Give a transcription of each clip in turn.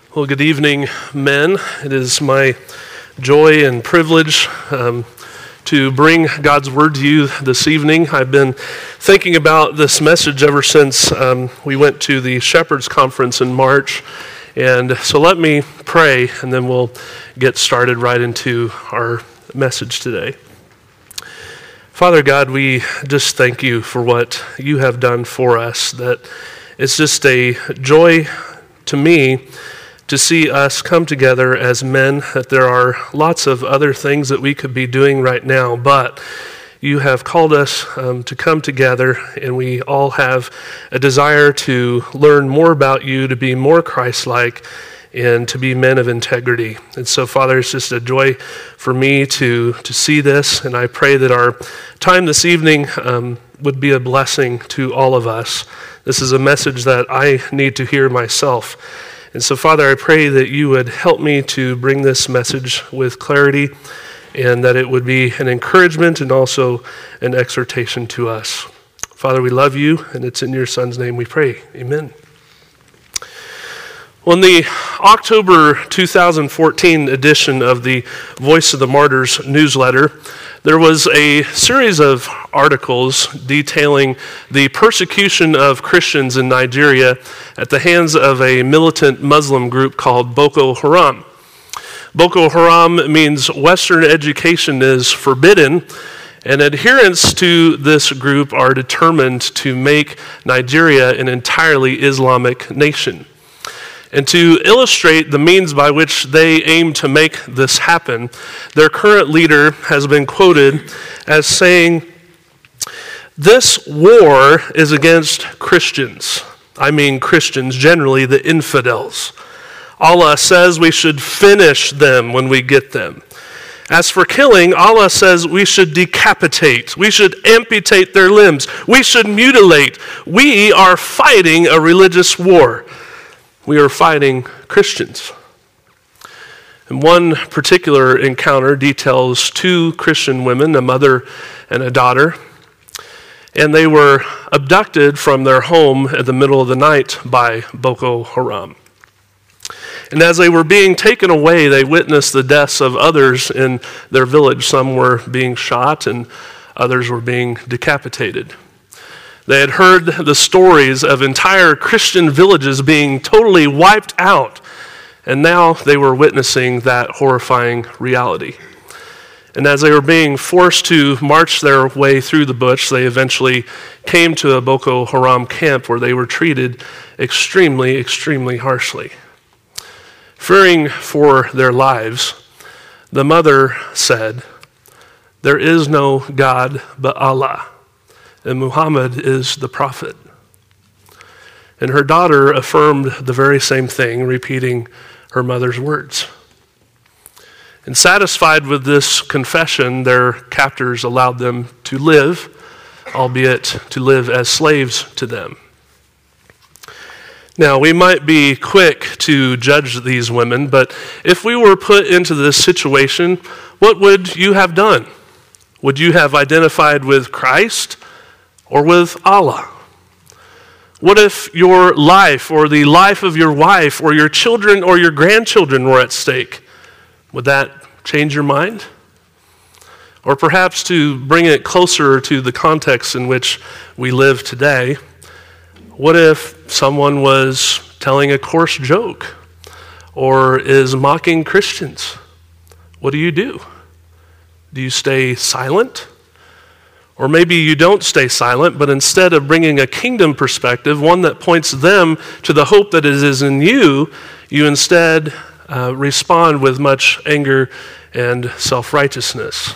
Well, good evening, men. It is my joy and privilege to bring God's word to you this evening. I've been thinking about this message ever since we went to the Shepherds Conference in March. And so let me pray, and then we'll get started right into our message today. Father God, we just thank you for what you have done for us, that it's just a joy to me to see us come together as men, that there are lots of other things that we could be doing right now, but you have called us to come together, and we all have a desire to learn more about you, to be more Christ-like, and to be men of integrity. And so, Father, it's just a joy for me to see this, and I pray that our time this evening would be a blessing to all of us. This is a message that I need to hear myself. And so, Father, I pray that you would help me to bring this message with clarity, and that it would be an encouragement and also an exhortation to us. Father, we love you, and it's in your Son's name we pray. Amen. Well, in the October 2014 edition of the Voice of the Martyrs newsletter, there was a series of articles detailing the persecution of Christians in Nigeria at the hands of a militant Muslim group called Boko Haram. Boko Haram means Western education is forbidden, and adherents to this group are determined to make Nigeria an entirely Islamic nation. And to illustrate the means by which they aim to make this happen, their current leader has been quoted as saying, "This war is against Christians. I mean Christians, generally the infidels. Allah says we should finish them when we get them. As for killing, Allah says we should decapitate, we should amputate their limbs, we should mutilate. We are fighting a religious war. We are fighting Christians." And one particular encounter details two Christian women, a mother and a daughter, and they were abducted from their home at the middle of the night by Boko Haram. And as they were being taken away, they witnessed the deaths of others in their village. Some were being shot and others were being decapitated. They had heard the stories of entire Christian villages being totally wiped out, and now they were witnessing that horrifying reality. And as they were being forced to march their way through the bush, they eventually came to a Boko Haram camp where they were treated extremely, extremely harshly. Fearing for their lives, the mother said, "There is no God but Allah, and Muhammad is the prophet." And her daughter affirmed the very same thing, repeating her mother's words. And satisfied with this confession, their captors allowed them to live, albeit to live as slaves to them. Now, we might be quick to judge these women, but if we were put into this situation, what would you have done? Would you have identified with Christ or with Allah? What if your life or the life of your wife or your children or your grandchildren were at stake? Would that change your mind? Or perhaps to bring it closer to the context in which we live today, what if someone was telling a coarse joke or is mocking Christians? What do? Do you stay silent? Or maybe you don't stay silent, but instead of bringing a kingdom perspective, one that points them to the hope that is in you, you instead respond with much anger and self-righteousness.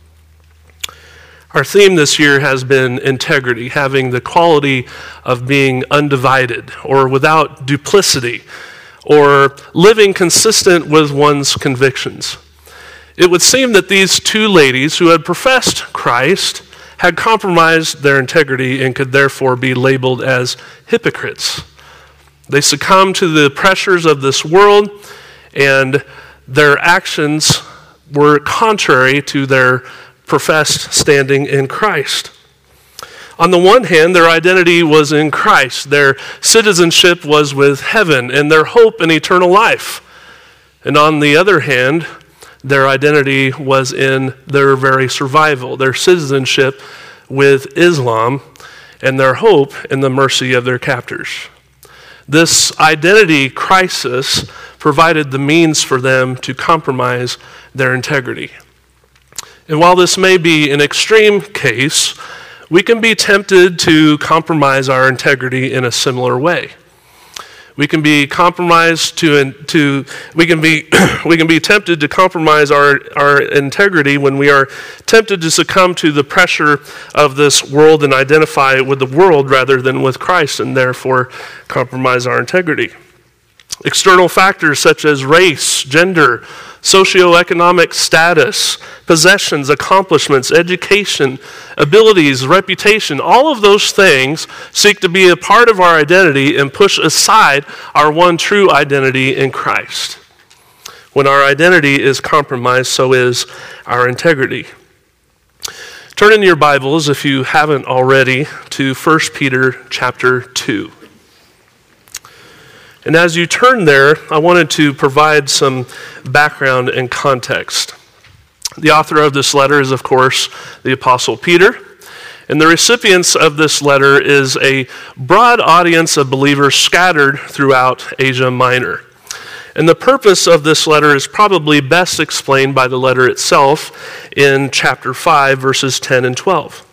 Our theme this year has been integrity, having the quality of being undivided or without duplicity, or living consistent with one's convictions. It would seem that these two ladies who had professed Christ had compromised their integrity and could therefore be labeled as hypocrites. They succumbed to the pressures of this world, and their actions were contrary to their professed standing in Christ. On the one hand, their identity was in Christ. Their citizenship was with heaven and their hope in eternal life. And on the other hand, their identity was in their very survival, their citizenship with Islam, and their hope in the mercy of their captors. This identity crisis provided the means for them to compromise their integrity. And while this may be an extreme case, we can be tempted to compromise our integrity in a similar way. We can be compromised we can be tempted to compromise our integrity when we are tempted to succumb to the pressure of this world and identify with the world rather than with Christ, and therefore compromise our integrity. External factors such as race, gender, socioeconomic status, possessions, accomplishments, education, abilities, reputation, all of those things seek to be a part of our identity and push aside our one true identity in Christ. When our identity is compromised, so is our integrity. Turn in your Bibles, if you haven't already, to 1 Peter chapter 2. And as you turn there, I wanted to provide some background and context. The author of this letter is, of course, the Apostle Peter. And the recipients of this letter is a broad audience of believers scattered throughout Asia Minor. And the purpose of this letter is probably best explained by the letter itself in chapter 5, verses 10 and 12.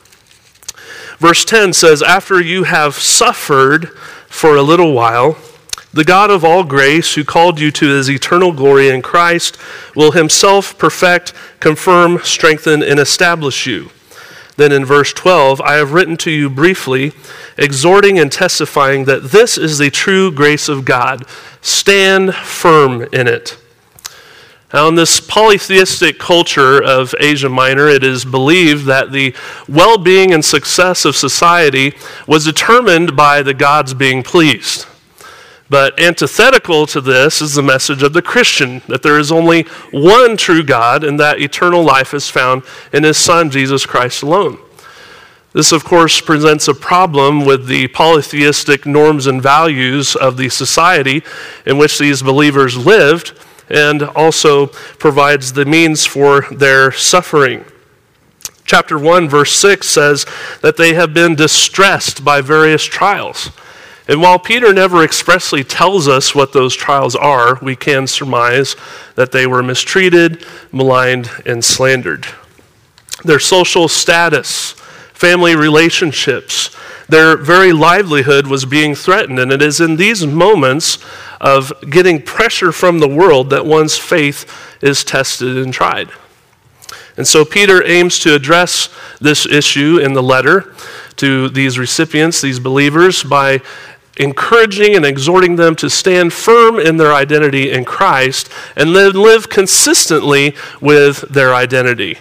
Verse 10 says, "After you have suffered for a little while, the God of all grace, who called you to his eternal glory in Christ, will himself perfect, confirm, strengthen, and establish you." Then in verse 12, "I have written to you briefly, exhorting and testifying that this is the true grace of God. Stand firm in it." Now, in this polytheistic culture of Asia Minor, it is believed that the well-being and success of society was determined by the gods being pleased. But antithetical to this is the message of the Christian, that there is only one true God and that eternal life is found in his Son, Jesus Christ alone. This, of course, presents a problem with the polytheistic norms and values of the society in which these believers lived, and also provides the means for their suffering. Chapter 1, verse 6 says that they have been distressed by various trials. And while Peter never expressly tells us what those trials are, we can surmise that they were mistreated, maligned, and slandered. Their social status, family relationships, their very livelihood was being threatened. And it is in these moments of getting pressure from the world that one's faith is tested and tried. And so Peter aims to address this issue in the letter to these recipients, these believers, by encouraging and exhorting them to stand firm in their identity in Christ and live consistently with their identity.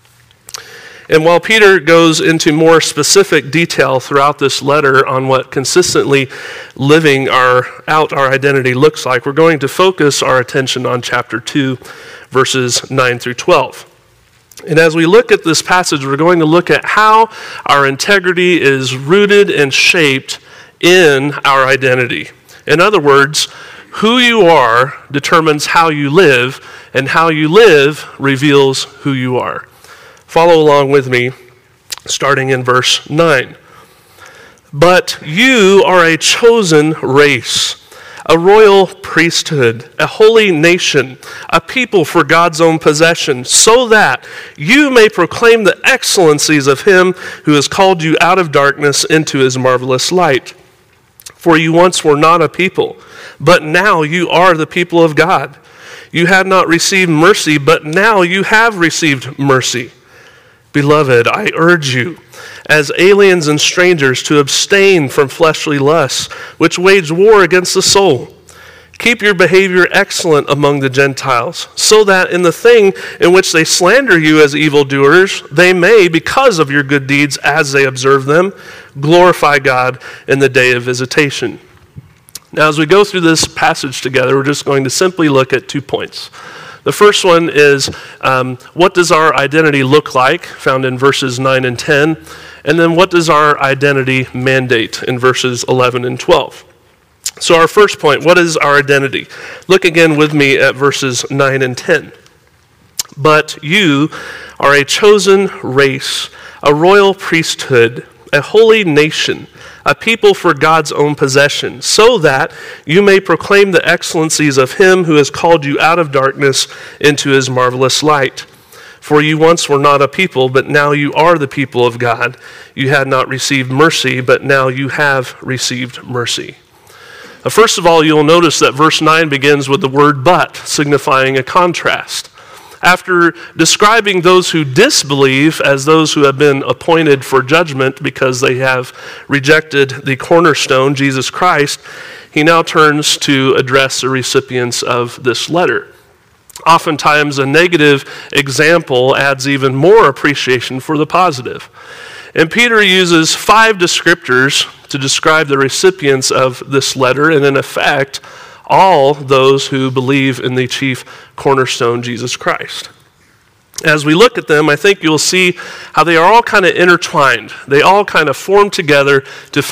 And while Peter goes into more specific detail throughout this letter on what consistently living out our identity looks like, we're going to focus our attention on chapter 2, verses 9 through 12. And as we look at this passage, we're going to look at how our integrity is rooted and shaped in our identity. In other words, who you are determines how you live, and how you live reveals who you are. Follow along with me, starting in verse 9. "But you are a chosen race, a royal priesthood, a holy nation, a people for God's own possession, so that you may proclaim the excellencies of him who has called you out of darkness into his marvelous light. For you once were not a people, but now you are the people of God. You had not received mercy, but now you have received mercy. Beloved, I urge you, as aliens and strangers, to abstain from fleshly lusts, which wage war against the soul. Keep your behavior excellent among the Gentiles, so that in the thing in which they slander you as evildoers, they may, because of your good deeds as they observe them, glorify God in the day of visitation." Now, as we go through this passage together, we're just going to simply look at 2 points. The first one is, what does our identity look like, found in verses 9 and 10, and then what does our identity mandate in verses 11 and 12. So our first point, what is our identity? Look again with me at verses 9 and 10. But you are a chosen race, a royal priesthood, a holy nation, a people for God's own possession, so that you may proclaim the excellencies of him who has called you out of darkness into his marvelous light. For you once were not a people, but now you are the people of God. You had not received mercy, but now you have received mercy. First of all, you'll notice that verse 9 begins with the word but, signifying a contrast. After describing those who disbelieve as those who have been appointed for judgment because they have rejected the cornerstone, Jesus Christ, he now turns to address the recipients of this letter. Oftentimes, a negative example adds even more appreciation for the positive. And Peter uses 5 descriptors to describe the recipients of this letter, and in effect, all those who believe in the chief cornerstone, Jesus Christ. As we look at them, I think you'll see how they are all kind of intertwined. They all kind of form together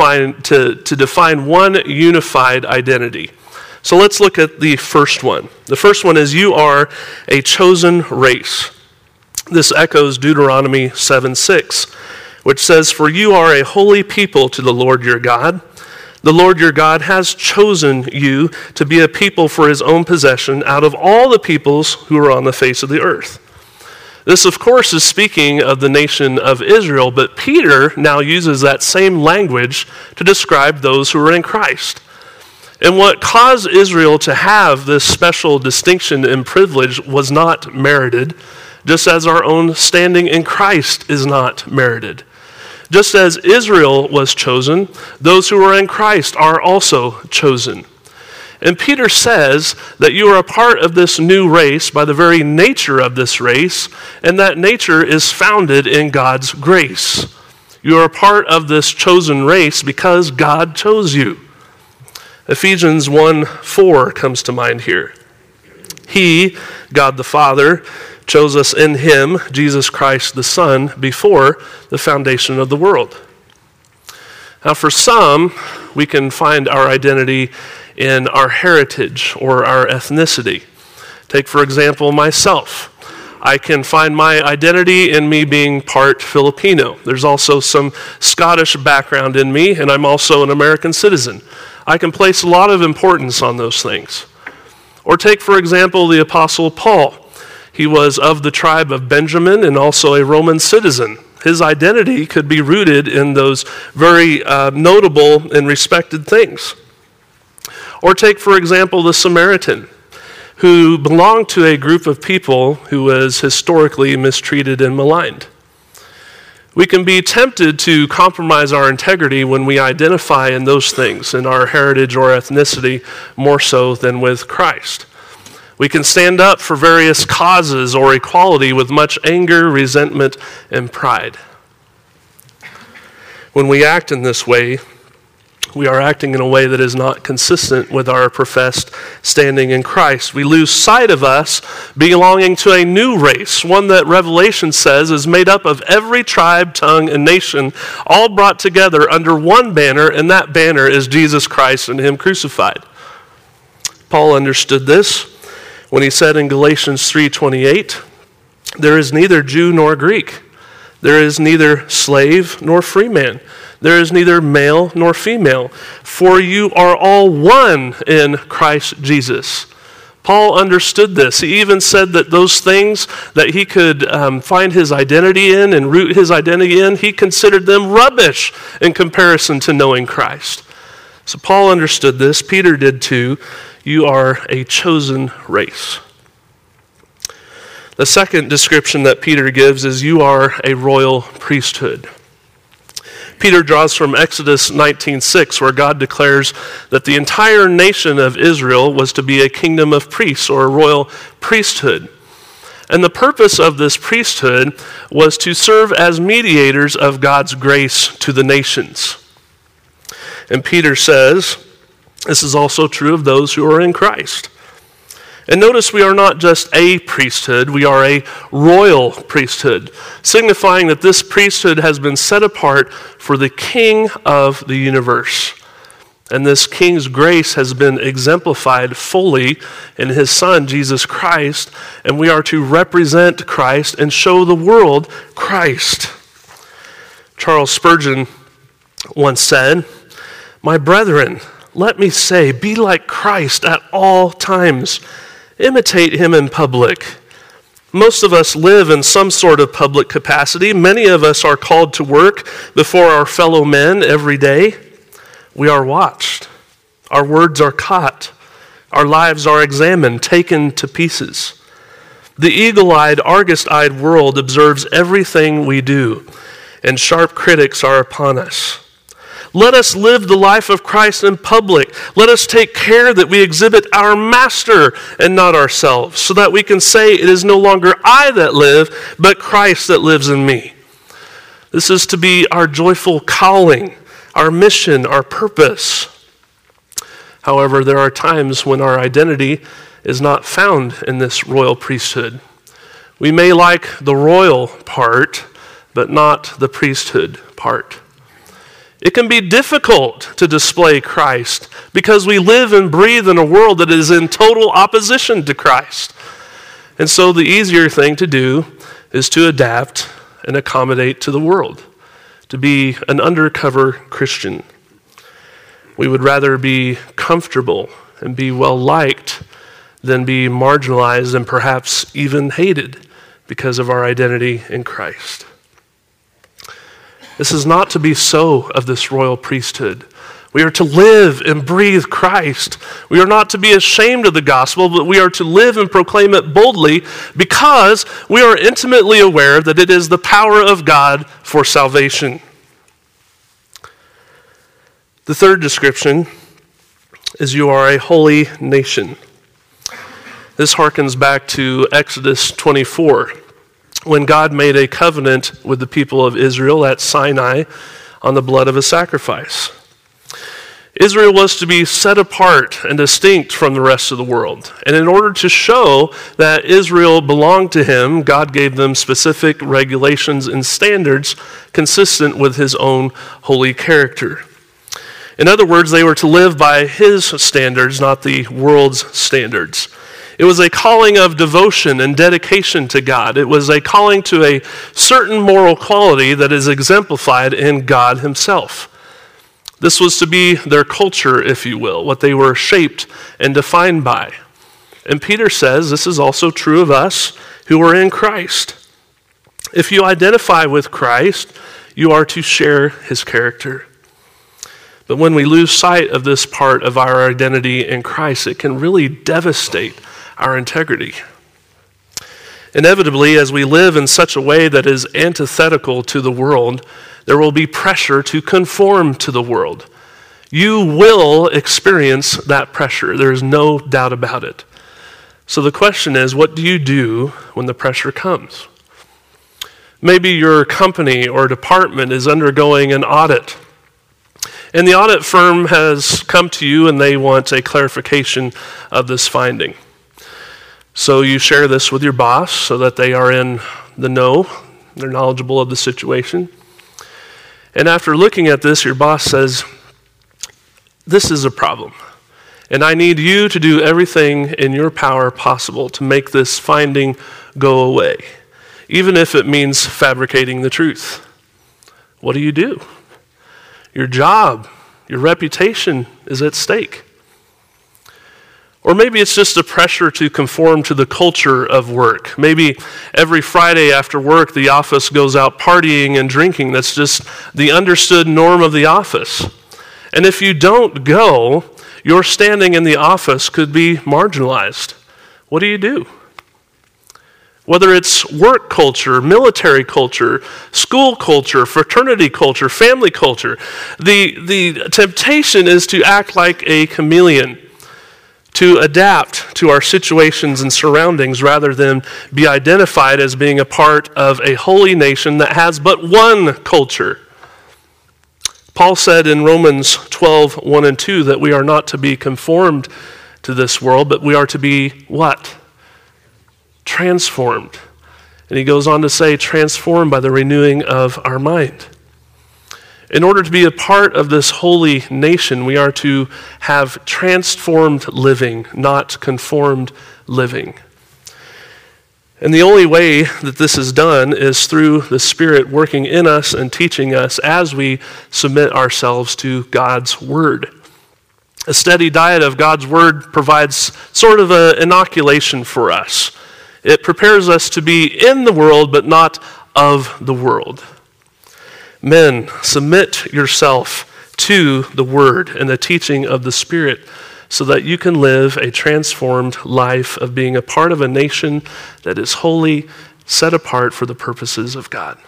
to define one unified identity. So let's look at the first one. The first one is, you are a chosen race. This echoes Deuteronomy 7:6, which says, for you are a holy people to the Lord your God. The Lord your God has chosen you to be a people for his own possession out of all the peoples who are on the face of the earth. This, of course, is speaking of the nation of Israel, but Peter now uses that same language to describe those who are in Christ. And what caused Israel to have this special distinction and privilege was not merited, just as our own standing in Christ is not merited. Just as Israel was chosen, those who are in Christ are also chosen. And Peter says that you are a part of this new race by the very nature of this race, and that nature is founded in God's grace. You are a part of this chosen race because God chose you. Ephesians 1:4 comes to mind here. He, God the Father, chose us in him, Jesus Christ the Son, before the foundation of the world. Now for some, we can find our identity in our heritage or our ethnicity. Take, for example, myself. I can find my identity in me being part Filipino. There's also some Scottish background in me, and I'm also an American citizen. I can place a lot of importance on those things. Or take, for example, the Apostle Paul. He was of the tribe of Benjamin and also a Roman citizen. His identity could be rooted in those very notable and respected things. Or take, for example, the Samaritan, who belonged to a group of people who was historically mistreated and maligned. We can be tempted to compromise our integrity when we identify in those things, in our heritage or ethnicity, more so than with Christ. We can stand up for various causes or equality with much anger, resentment, and pride. When we act in this way, we are acting in a way that is not consistent with our professed standing in Christ. We lose sight of us belonging to a new race, one that Revelation says is made up of every tribe, tongue, and nation, all brought together under one banner, and that banner is Jesus Christ and him crucified. Paul understood this when he said in Galatians 3:28, there is neither Jew nor Greek. There is neither slave nor free man. There is neither male nor female. For you are all one in Christ Jesus. Paul understood this. He even said that those things that he could find his identity in and root his identity in, he considered them rubbish in comparison to knowing Christ. So Paul understood this. Peter did too. You are a chosen race. The second description that Peter gives is you are a royal priesthood. Peter draws from Exodus 19:6, where God declares that the entire nation of Israel was to be a kingdom of priests, or a royal priesthood. And the purpose of this priesthood was to serve as mediators of God's grace to the nations. And Peter says, this is also true of those who are in Christ. And notice we are not just a priesthood, we are a royal priesthood, signifying that this priesthood has been set apart for the King of the universe. And this King's grace has been exemplified fully in his Son, Jesus Christ, and we are to represent Christ and show the world Christ. Charles Spurgeon once said, "My brethren, let me say, be like Christ at all times. Imitate him in public." Most of us live in some sort of public capacity. Many of us are called to work before our fellow men every day. We are watched. Our words are caught. Our lives are examined, taken to pieces. The eagle-eyed, Argus-eyed world observes everything we do, and sharp critics are upon us. Let us live the life of Christ in public. Let us take care that we exhibit our master and not ourselves, so that we can say it is no longer I that live, but Christ that lives in me. This is to be our joyful calling, our mission, our purpose. However, there are times when our identity is not found in this royal priesthood. We may like the royal part, but not the priesthood part. It can be difficult to display Christ because we live and breathe in a world that is in total opposition to Christ. And so the easier thing to do is to adapt and accommodate to the world, to be an undercover Christian. We would rather be comfortable and be well-liked than be marginalized and perhaps even hated because of our identity in Christ. This is not to be so of this royal priesthood. We are to live and breathe Christ. We are not to be ashamed of the gospel, but we are to live and proclaim it boldly because we are intimately aware that it is the power of God for salvation. The third description is you are a holy nation. This harkens back to Exodus 24, when God made a covenant with the people of Israel at Sinai on the blood of a sacrifice. Israel was to be set apart and distinct from the rest of the world. And in order to show that Israel belonged to him, God gave them specific regulations and standards consistent with his own holy character. In other words, they were to live by his standards, not the world's standards. It was a calling of devotion and dedication to God. It was a calling to a certain moral quality that is exemplified in God himself. This was to be their culture, if you will, what they were shaped and defined by. And Peter says this is also true of us who are in Christ. If you identify with Christ, you are to share his character. But when we lose sight of this part of our identity in Christ, it can really devastate our integrity. Inevitably, as we live in such a way that is antithetical to the world, there will be pressure to conform to the world. You will experience that pressure. There is no doubt about it. So the question is, what do you do when the pressure comes? Maybe your company or department is undergoing an audit, and the audit firm has come to you and they want a clarification of this finding. So you share this with your boss so that they are in the know, they're knowledgeable of the situation. And after looking at this, your boss says, this is a problem, and I need you to do everything in your power possible to make this finding go away, even if it means fabricating the truth. What do you do? Your job, your reputation is at stake. Or maybe it's just a pressure to conform to the culture of work. Maybe every Friday after work, the office goes out partying and drinking. That's just the understood norm of the office. And if you don't go, your standing in the office could be marginalized. What do? Whether it's work culture, military culture, school culture, fraternity culture, family culture, the temptation is to act like a chameleon, to adapt to our situations and surroundings rather than be identified as being a part of a holy nation that has but one culture. Paul said in Romans 12:1 and 2 that we are not to be conformed to this world, but we are to be what? Transformed. And he goes on to say, transformed by the renewing of our mind. In order to be a part of this holy nation, we are to have transformed living, not conformed living. And the only way that this is done is through the Spirit working in us and teaching us as we submit ourselves to God's Word. A steady diet of God's Word provides sort of an inoculation for us. It prepares us to be in the world, but not of the world. Men, submit yourself to the Word and the teaching of the Spirit so that you can live a transformed life of being a part of a nation that is holy, set apart for the purposes of God.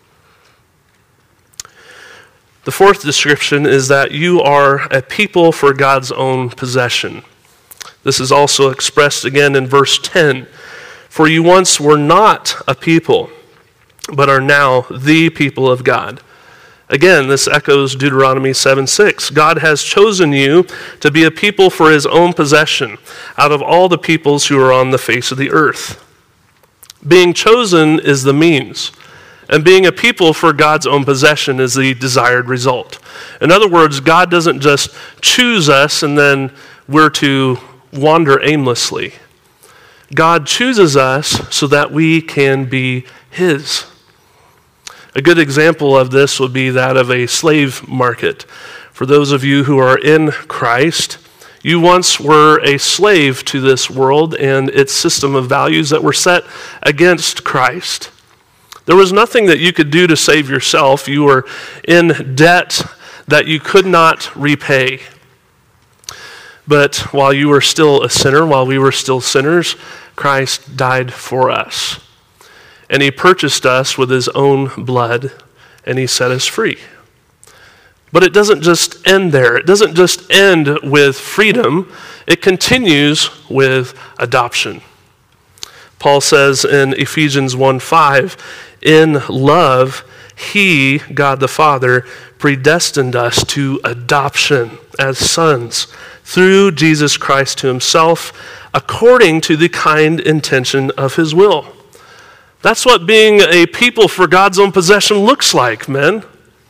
The fourth description is that you are a people for God's own possession. This is also expressed again in verse 10. For you once were not a people, but are now the people of God. Again, this echoes Deuteronomy 7:6. God has chosen you to be a people for his own possession out of all the peoples who are on the face of the earth. Being chosen is the means, and being a people for God's own possession is the desired result. In other words, God doesn't just choose us and then we're to wander aimlessly. God chooses us so that we can be his. A good example of this would be that of a slave market. For those of you who are in Christ, you once were a slave to this world and its system of values that were set against Christ. There was nothing that you could do to save yourself. You were in debt that you could not repay. But while you were still a sinner, while we were still sinners, Christ died for us. And he purchased us with his own blood, and he set us free. But it doesn't just end there. It doesn't just end with freedom. It continues with adoption. Paul says in Ephesians 1:5, in love, he, God the Father, predestined us to adoption as sons through Jesus Christ to himself, according to the kind intention of his will. That's what being a people for God's own possession looks like, men.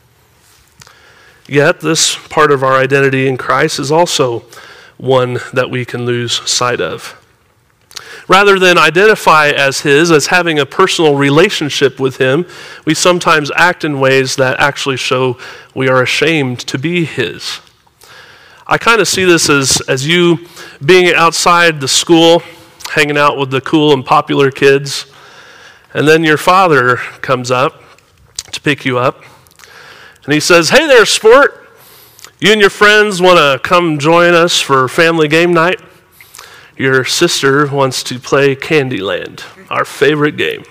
Yet, this part of our identity in Christ is also one that we can lose sight of. Rather than identify as his, as having a personal relationship with him, we sometimes act in ways that actually show we are ashamed to be his. I kind of see this as you being outside the school, hanging out with the cool and popular kids, and then your father comes up to pick you up, and he says, hey there, sport. You and your friends want to come join us for family game night? Your sister wants to play Candyland, our favorite game.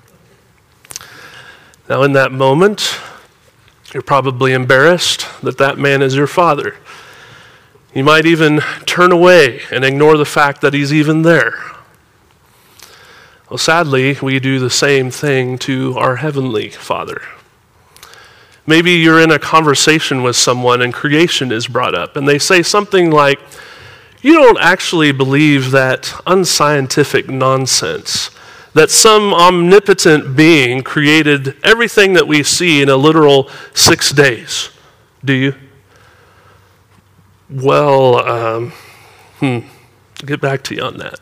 Now, in that moment, you're probably embarrassed that that man is your father. You might even turn away and ignore the fact that he's even there. Well, sadly, we do the same thing to our Heavenly Father. Maybe you're in a conversation with someone and creation is brought up, and they say something like, you don't actually believe that unscientific nonsense, that some omnipotent being created everything that we see in a literal 6 days, do you? Well, I'll get back to you on that.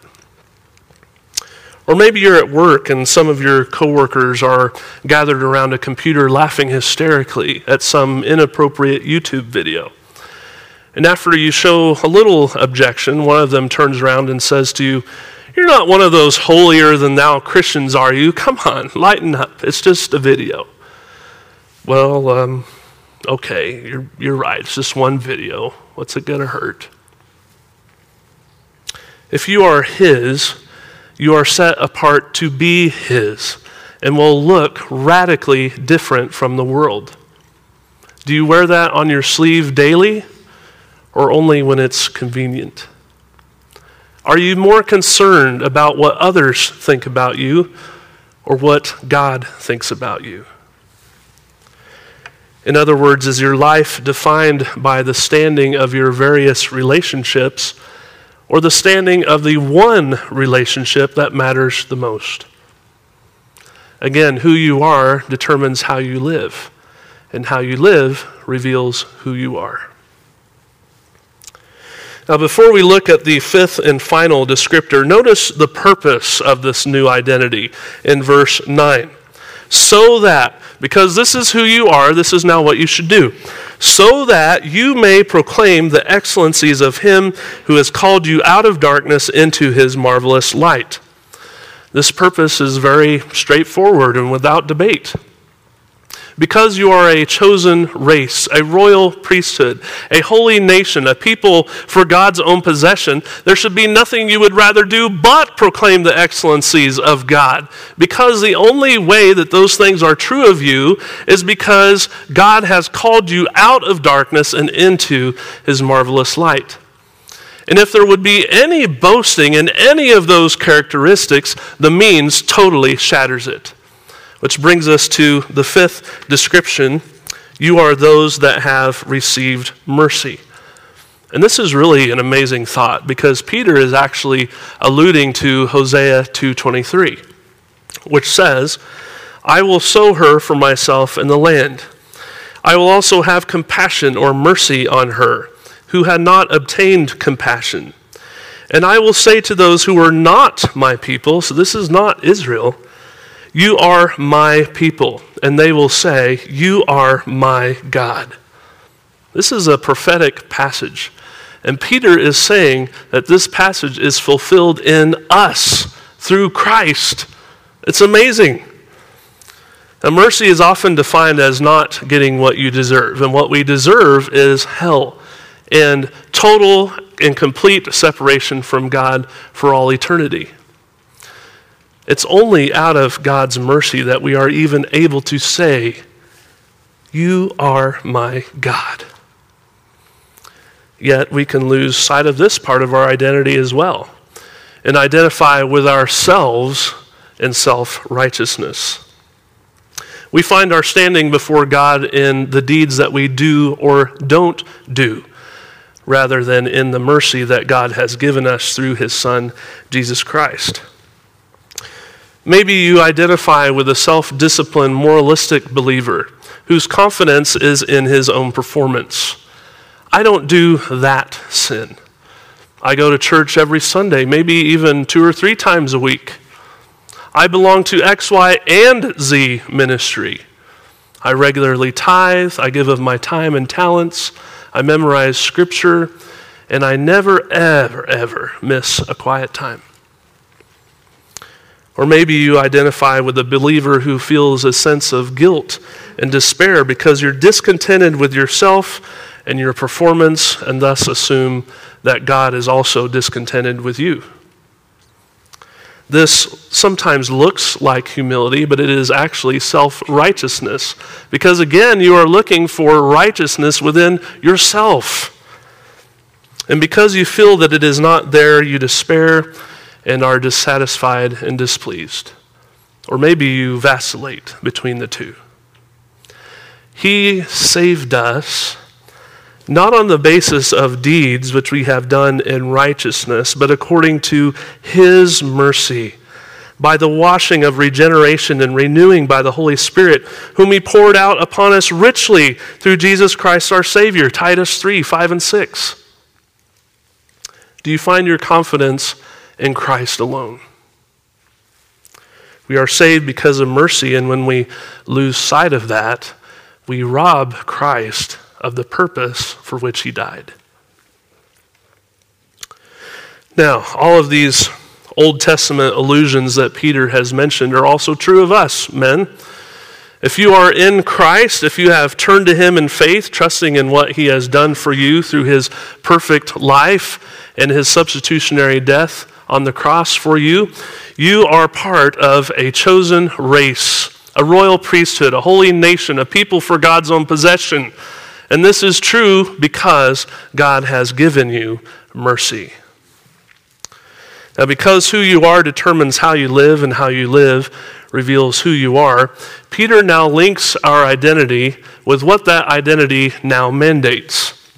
Or maybe you're at work and some of your coworkers are gathered around a computer laughing hysterically at some inappropriate YouTube video. And after you show a little objection, one of them turns around and says to you, you're not one of those holier-than-thou Christians, are you? Come on, lighten up. It's just a video. Well, okay, you're right. It's just one video. What's it going to hurt? If you are his, you are set apart to be his and will look radically different from the world. Do you wear that on your sleeve daily or only when it's convenient? Are you more concerned about what others think about you or what God thinks about you? In other words, is your life defined by the standing of your various relationships, or the standing of the one relationship that matters the most. Again, who you are determines how you live, and how you live reveals who you are. Now, before we look at the fifth and final descriptor, notice the purpose of this new identity in verse 9. So that, because this is who you are, this is now what you should do. So that you may proclaim the excellencies of him who has called you out of darkness into his marvelous light. This purpose is very straightforward and without debate. Because you are a chosen race, a royal priesthood, a holy nation, a people for God's own possession, there should be nothing you would rather do but proclaim the excellencies of God. Because the only way that those things are true of you is because God has called you out of darkness and into his marvelous light. And if there would be any boasting in any of those characteristics, the means totally shatters it. Which brings us to the fifth description. You are those that have received mercy. And this is really an amazing thought because Peter is actually alluding to Hosea 2:23, which says, I will sow her for myself in the land. I will also have compassion or mercy on her, who had not obtained compassion. And I will say to those who were not my people, so this is not Israel, you are my people, and they will say, you are my God. This is a prophetic passage, and Peter is saying that this passage is fulfilled in us through Christ. It's amazing. Now, mercy is often defined as not getting what you deserve, and what we deserve is hell and total and complete separation from God for all eternity. It's only out of God's mercy that we are even able to say, you are my God. Yet we can lose sight of this part of our identity as well and identify with ourselves in self-righteousness. We find our standing before God in the deeds that we do or don't do, rather than in the mercy that God has given us through his Son, Jesus Christ. Maybe you identify with a self-disciplined, moralistic believer whose confidence is in his own performance. I don't do that sin. I go to church every Sunday, maybe even 2 or 3 times a week. I belong to X, Y, and Z ministry. I regularly tithe, I give of my time and talents, I memorize scripture, and I never, ever, ever miss a quiet time. Or maybe you identify with a believer who feels a sense of guilt and despair because you're discontented with yourself and your performance, and thus assume that God is also discontented with you. This sometimes looks like humility, but it is actually self-righteousness. Because again, you are looking for righteousness within yourself. And because you feel that it is not there, you despair and are dissatisfied and displeased. Or maybe you vacillate between the two. He saved us not on the basis of deeds which we have done in righteousness, but according to his mercy, by the washing of regeneration and renewing by the Holy Spirit, whom he poured out upon us richly through Jesus Christ our Savior, Titus 3:5 and 6. Do you find your confidence in Christ alone? We are saved because of mercy, and when we lose sight of that, we rob Christ of the purpose for which he died. Now, all of these Old Testament allusions that Peter has mentioned are also true of us, men. If you are in Christ, if you have turned to him in faith, trusting in what he has done for you through his perfect life and his substitutionary death on the cross for you, you are part of a chosen race, a royal priesthood, a holy nation, a people for God's own possession. And this is true because God has given you mercy. Now, because who you are determines how you live, and how you live reveals who you are, Peter now links our identity with what that identity now mandates.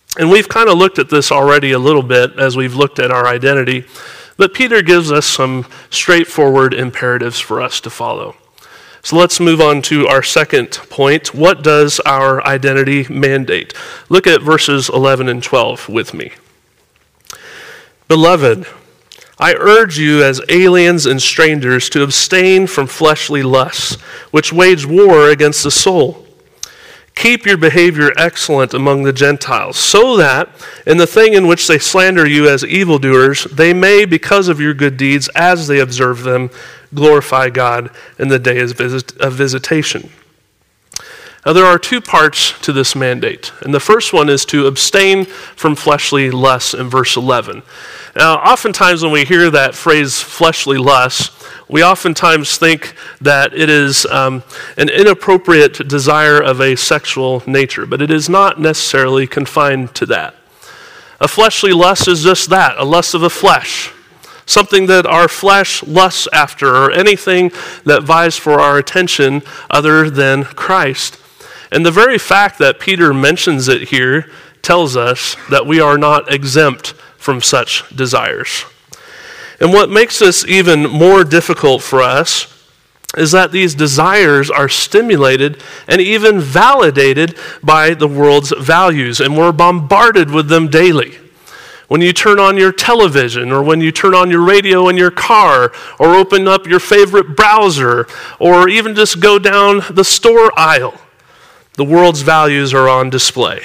And we've kind of looked at this already a little bit as we've looked at our identity, but Peter gives us some straightforward imperatives for us to follow. So let's move on to our second point. What does our identity mandate? Look at verses 11 and 12 with me. Beloved, I urge you as aliens and strangers to abstain from fleshly lusts, which wage war against the soul. Keep your behavior excellent among the Gentiles, so that, in the thing in which they slander you as evildoers, they may, because of your good deeds, as they observe them, glorify God in the day of visitation. Now, there are two parts to this mandate, and the first one is to abstain from fleshly lusts in verse 11. Now, oftentimes when we hear that phrase, fleshly lusts, we oftentimes think that it is an inappropriate desire of a sexual nature, but it is not necessarily confined to that. A fleshly lust is just that, a lust of the flesh, something that our flesh lusts after, or anything that vies for our attention other than Christ. And the very fact that Peter mentions it here tells us that we are not exempt from such desires. And what makes this even more difficult for us is that these desires are stimulated and even validated by the world's values, and we're bombarded with them daily. When you turn on your television, or when you turn on your radio in your car, or open up your favorite browser, or even just go down the store aisle, the world's values are on display.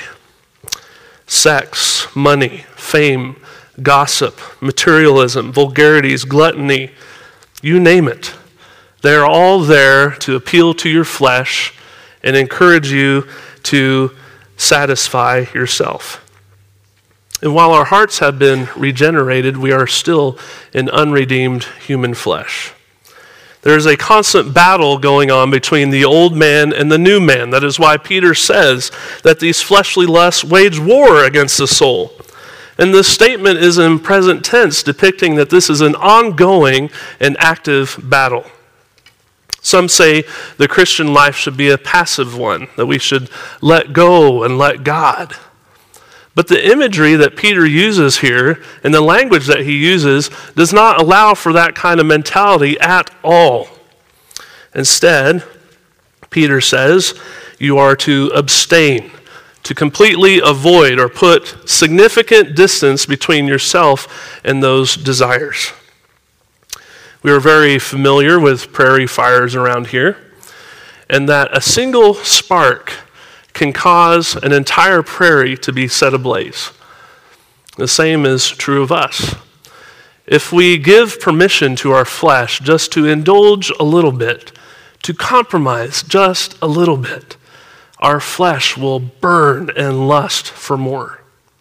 Sex, money, fame, gossip, materialism, vulgarities, gluttony, you name it. They're all there to appeal to your flesh and encourage you to satisfy yourself. And while our hearts have been regenerated, we are still an unredeemed human flesh. There is a constant battle going on between the old man and the new man. That is why Peter says that these fleshly lusts wage war against the soul. And this statement is in present tense, depicting that this is an ongoing and active battle. Some say the Christian life should be a passive one, that we should let go and let God. But the imagery that Peter uses here and the language that he uses does not allow for that kind of mentality at all. Instead, Peter says you are to abstain, to completely avoid or put significant distance between yourself and those desires. We are very familiar with prairie fires around here, and that a single spark can cause an entire prairie to be set ablaze. The same is true of us. If we give permission to our flesh just to indulge a little bit, to compromise just a little bit, our flesh will burn and lust for more.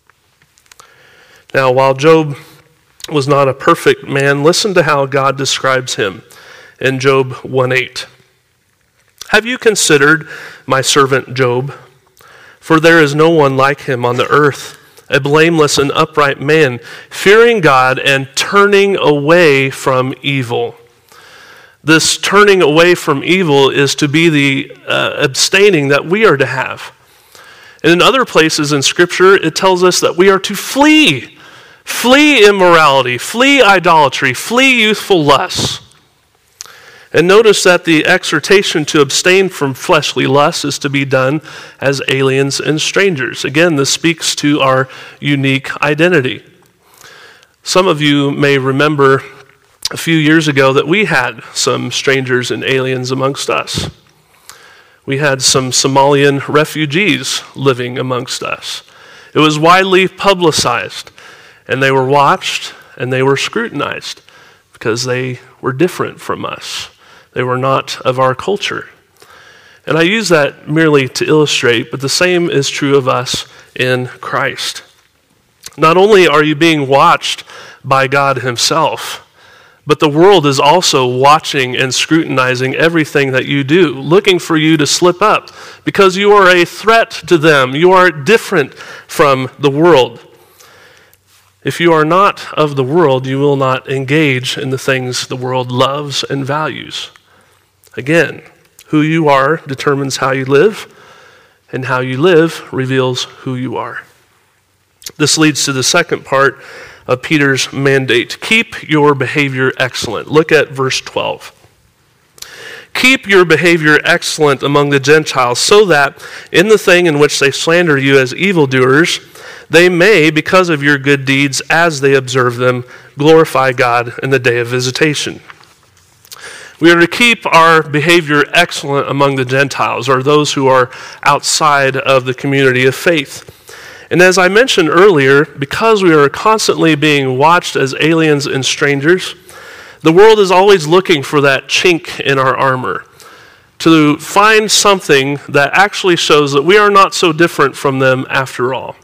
Now, while Job was not a perfect man, listen to how God describes him in Job 1:8. Have you considered my servant Job? For there is no one like him on the earth, a blameless and upright man, fearing God and turning away from evil. This turning away from evil is to be the abstaining that we are to have. And in other places in Scripture, it tells us that we are to flee. Flee immorality, flee idolatry, flee youthful lusts. And notice that the exhortation to abstain from fleshly lusts is to be done as aliens and strangers. Again, this speaks to our unique identity. Some of you may remember a few years ago that we had some strangers and aliens amongst us. We had some Somalian refugees living amongst us. It was widely publicized, and they were watched and they were scrutinized because they were different from us. They were not of our culture. And I use that merely to illustrate, but the same is true of us in Christ. Not only are you being watched by God himself, but the world is also watching and scrutinizing everything that you do, looking for you to slip up because you are a threat to them. You are different from the world. If you are not of the world, you will not engage in the things the world loves and values. Again, who you are determines how you live, and how you live reveals who you are. This leads to the second part of Peter's mandate. Keep your behavior excellent. Look at verse 12. Keep your behavior excellent among the Gentiles, so that in the thing in which they slander you as evildoers, they may, because of your good deeds as they observe them, glorify God in the day of visitation. We are to keep our behavior excellent among the Gentiles, or those who are outside of the community of faith. And as I mentioned earlier, because we are constantly being watched as aliens and strangers, the world is always looking for that chink in our armor, to find something that actually shows that we are not so different from them after all.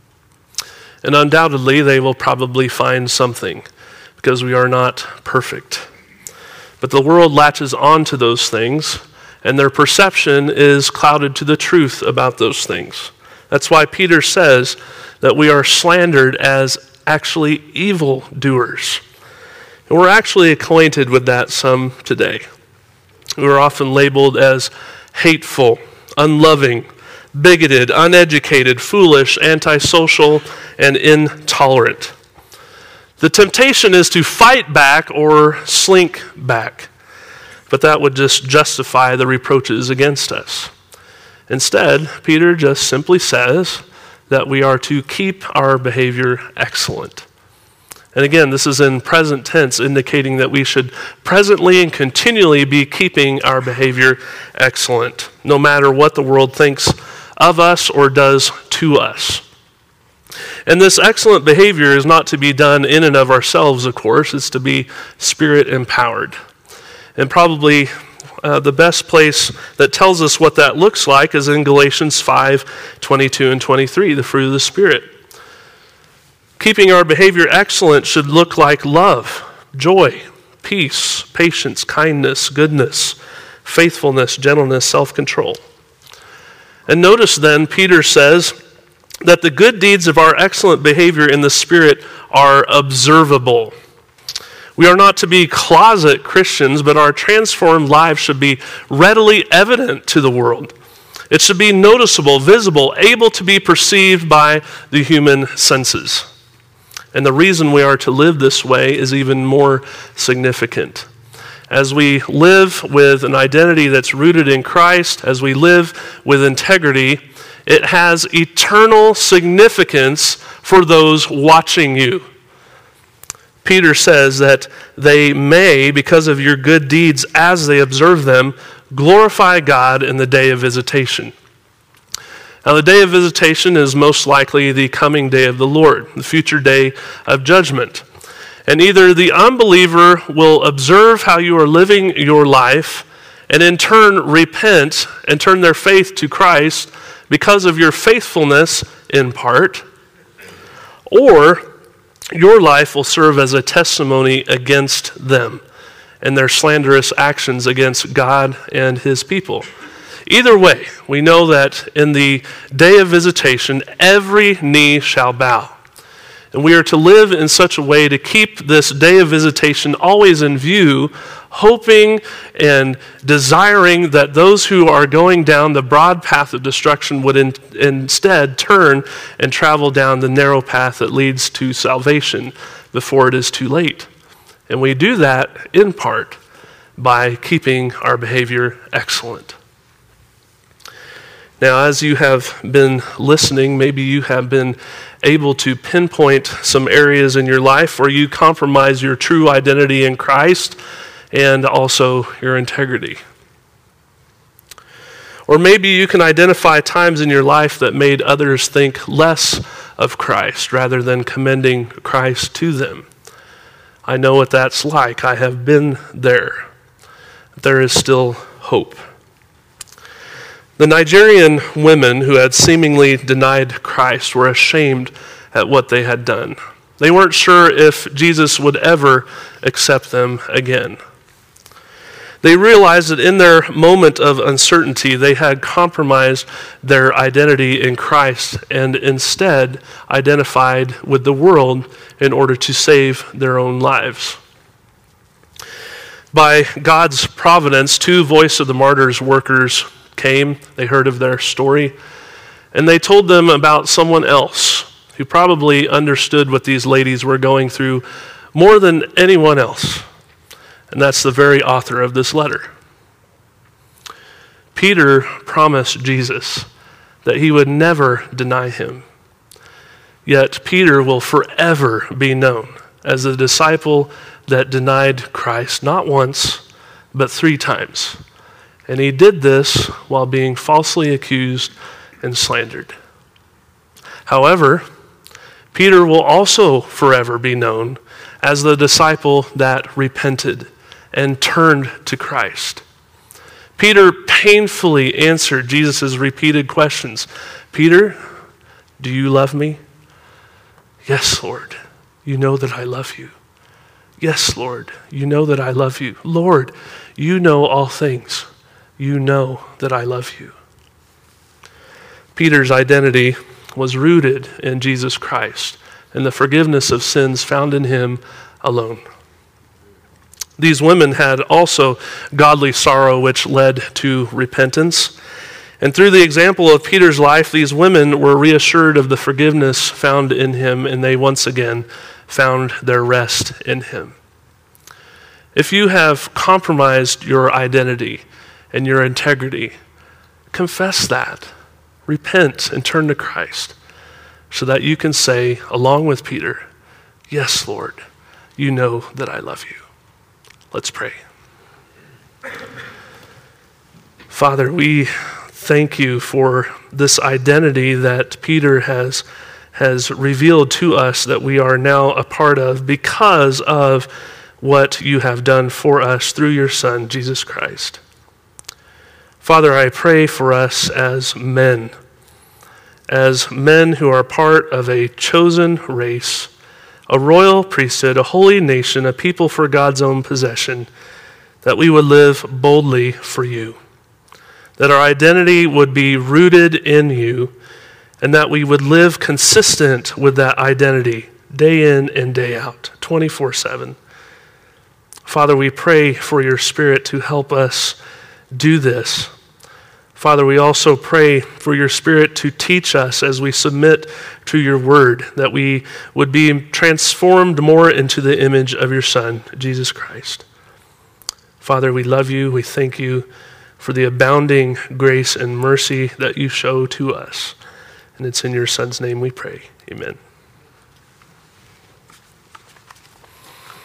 And undoubtedly, they will probably find something, because we are not perfect. But the world latches on to those things, and their perception is clouded to the truth about those things. That's why Peter says that we are slandered as actually evildoers. And we're actually acquainted with that some today. We're often labeled as hateful, unloving, bigoted, uneducated, foolish, antisocial, and intolerant. The temptation is to fight back or slink back, but that would just justify the reproaches against us. Instead, Peter just simply says that we are to keep our behavior excellent. And again, this is in present tense, indicating that we should presently and continually be keeping our behavior excellent, no matter what the world thinks of us or does to us. And this excellent behavior is not to be done in and of ourselves, of course. It's to be Spirit-empowered. And probably the best place that tells us what that looks like is in Galatians 5:22 and 23, the fruit of the Spirit. Keeping our behavior excellent should look like love, joy, peace, patience, kindness, goodness, faithfulness, gentleness, self-control. And notice then, Peter says that the good deeds of our excellent behavior in the Spirit are observable. We are not to be closet Christians, but our transformed lives should be readily evident to the world. It should be noticeable, visible, able to be perceived by the human senses. And the reason we are to live this way is even more significant. As we live with an identity that's rooted in Christ, as we live with integrity, it has eternal significance for those watching you. Peter says that they may, because of your good deeds as they observe them, glorify God in the day of visitation. Now, the day of visitation is most likely the coming day of the Lord, the future day of judgment. And either the unbeliever will observe how you are living your life and in turn repent and turn their faith to Christ because of your faithfulness in part, or your life will serve as a testimony against them and their slanderous actions against God and his people. Either way, we know that in the day of visitation, every knee shall bow. And we are to live in such a way to keep this day of visitation always in view, hoping and desiring that those who are going down the broad path of destruction would instead turn and travel down the narrow path that leads to salvation before it is too late. And we do that in part by keeping our behavior excellent. Now, as you have been listening, maybe you have been able to pinpoint some areas in your life where you compromise your true identity in Christ and also your integrity. Or maybe you can identify times in your life that made others think less of Christ rather than commending Christ to them. I know what that's like. I have been there. There is still hope. The Nigerian women who had seemingly denied Christ were ashamed at what they had done. They weren't sure if Jesus would ever accept them again. They realized that in their moment of uncertainty, they had compromised their identity in Christ and instead identified with the world in order to save their own lives. By God's providence, 2 Voice of the Martyrs workers came. They heard of their story, and they told them about someone else who probably understood what these ladies were going through more than anyone else. And that's the very author of this letter. Peter promised Jesus that he would never deny him. Yet Peter will forever be known as the disciple that denied Christ not once, but 3 times. And he did this while being falsely accused and slandered. However, Peter will also forever be known as the disciple that repented and turned to Christ. Peter painfully answered Jesus' repeated questions. Peter, do you love me? Yes, Lord, you know that I love you. Yes, Lord, you know that I love you. Lord, you know all things. You know that I love you. Peter's identity was rooted in Jesus Christ and the forgiveness of sins found in him alone. These women had also godly sorrow which led to repentance. And through the example of Peter's life, these women were reassured of the forgiveness found in him, and they once again found their rest in him. If you have compromised your identity and your integrity, confess that. Repent and turn to Christ so that you can say, along with Peter, yes, Lord, you know that I love you. Let's pray. Father, we thank you for this identity that Peter has revealed to us that we are now a part of because of what you have done for us through your Son, Jesus Christ. Father, I pray for us as men who are part of a chosen race, a royal priesthood, a holy nation, a people for God's own possession, that we would live boldly for you, that our identity would be rooted in you, and that we would live consistent with that identity day in and day out, 24/7. Father, we pray for your Spirit to help us do this. Father, we also pray for your Spirit to teach us as we submit to your word, that we would be transformed more into the image of your Son, Jesus Christ. Father, we love you. We thank you for the abounding grace and mercy that you show to us. And it's in your Son's name we pray. Amen.